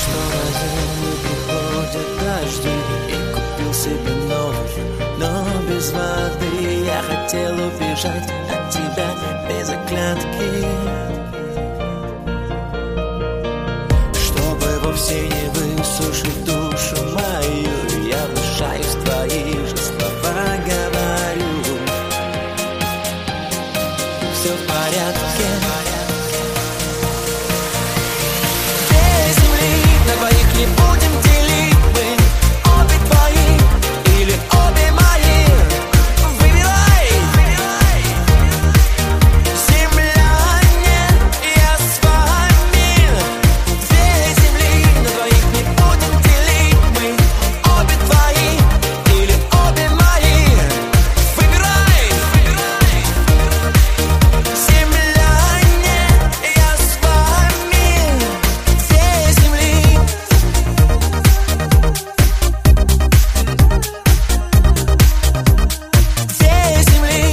что на землю приходят дожди, и купил себе новый, но без воды. Я хотел убежать от тебя без оглядки, чтобы вовсе не высушить душу мою. Я внушаюсь в твои же слова, говорю: все в порядке. Две земли на двоих не будем делить мы, обе твои или обе мои. Выбирай, земляне, я с вами. Две земли на двоих не будем делить мы, обе твои или обе мои. Выбирай, земляне, я с вами. Две земли. Две земли.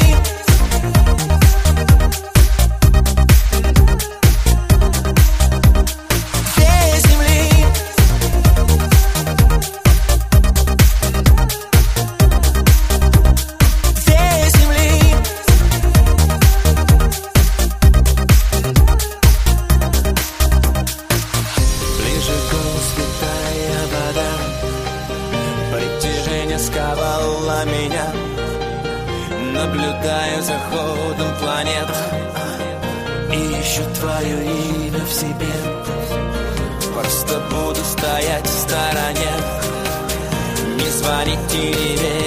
Две земли. Две земли. Ближе к голу святая вода, притяжение сковало меня. Наблюдаю за ходом планет и ищу твое имя в себе. Просто буду стоять в стороне, не звонить и не верить.